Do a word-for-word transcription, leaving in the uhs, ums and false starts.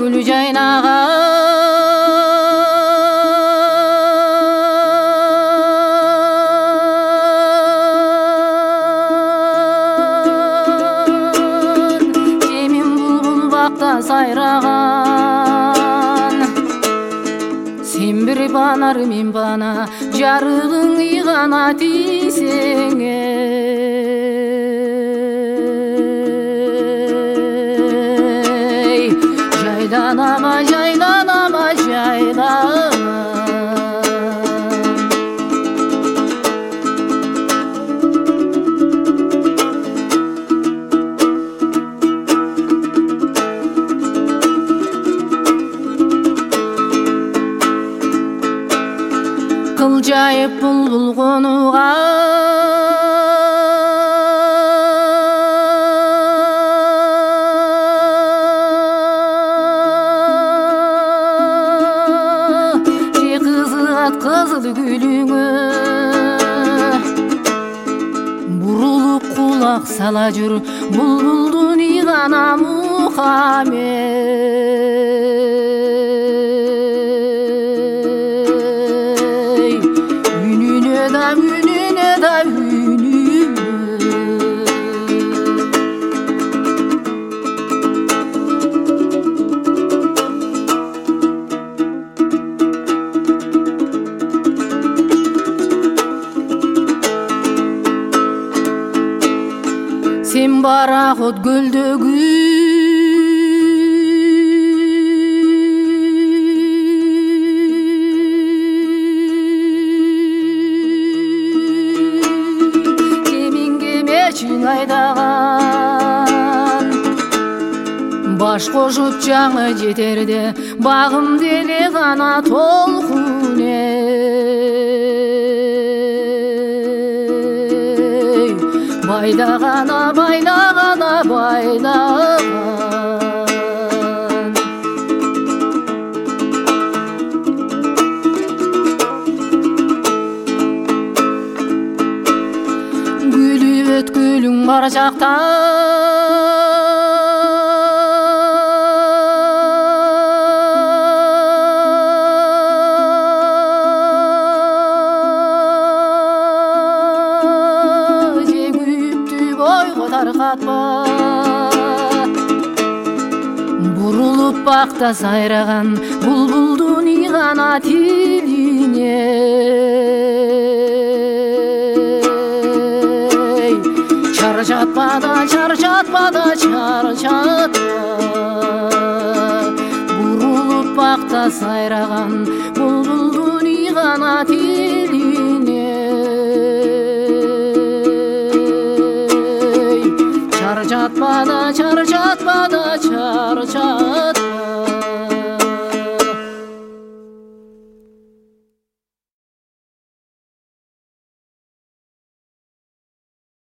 гүл жайнаған, жемин булбул бакта сайраган. Сен бир банар мен бана, жарыгың ыйгана тийсең эй, жайдан ага, жайдан ага, жайдан. Кыл жайып булбул конуга, же кызыгат кызыл гүлүңө, бурулуп кулак сала жүр булбулдун ыйгана Мухаммед. Үнүнө да үнүнө да үнүнө, сен барахот көлдөгү, айдаган. Баш кошуп жаңы жетерде, багым деле гана толкун эй, байдагана, байдагана, байдаган. Гүлүп өткүлүң бар жакта, же күптү бойго таркатпа. Бурулуп бакта сайраган булбулдун ыйгана тилине, чарчатпа да, чарчатпа да, чарчатпа. Бурулуп бакта сайраган булбулдун ыйгана тилине, чарчатпа да, чарчатпа да, чарчатпа.